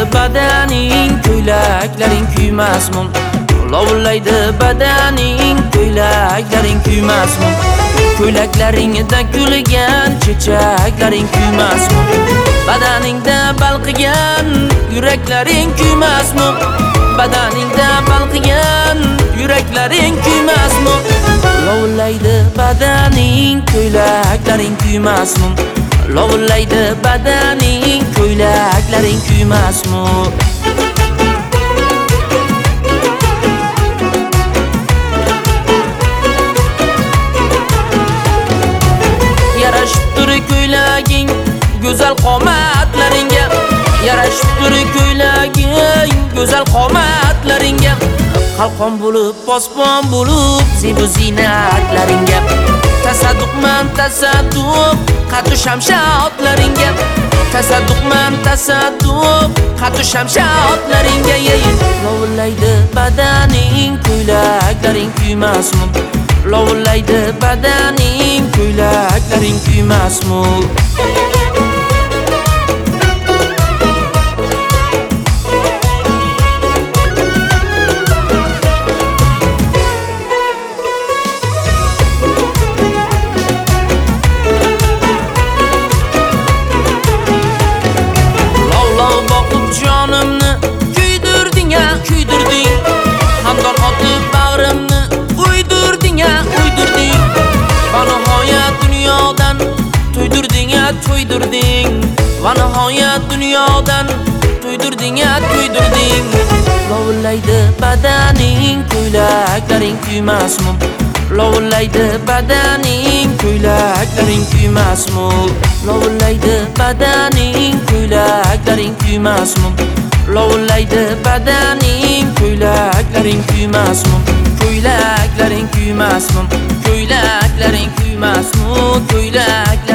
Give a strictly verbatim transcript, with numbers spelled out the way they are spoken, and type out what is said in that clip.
badaning, ko'ylaklaring kuymasmun. Lovullaydi badaning, ko'ylaklaring kuymasmun. Ko'ylaklaringda kulgan chechaklaring kuymasmun. Badaningda balqigan yuraklaring kuymasmun. Badaningda balqigan yuraklaring kuymasmun. Lovullaydi badaning, ko'ylaklaring kuymasmun. Lovullaydi badaning, ko'ylaklaring kuymasmun. Yarashibdir ko'ylaging go'zal qomatlaringga. Yarashibdir ko'ylaging go'zal qomatlaringga. Qalqon bo'lib, posbon bo'lib, zebu ziynatlaringga. Tasadduqman tasadduq, qatu shamshatlaringga. Tasadduqman tasadduq, qatu shamshatlaringga. Lovullaydi badaning, ko'ylaklaring kuymasmun. Lovullaydi badaning, ko'ylaklaring kuymasmun. Jonimni kuydirding ya, kuydirding. Hamdon otib bag'rimni uydirding ya, uydirding. Va nihoyat dunyodan to'ydirding ya, to'ydirding. Va nihoyat dunyodan to'ydirding ya, to'ydirding. Lovullaydi badaning, ko'ylaklaring kuymasmun. Lovullaydi badaning, ko'ylaklaring kuymasmun. Lovullaydi badaning, ko'ylaklaring kuymasmun. Lovullaydi badaning, ko'ylaklaring kuymasmun. Ko'ylaklaring kuymasmun. Ko'ylaklaring kuymasmun. Ko'ylaklaring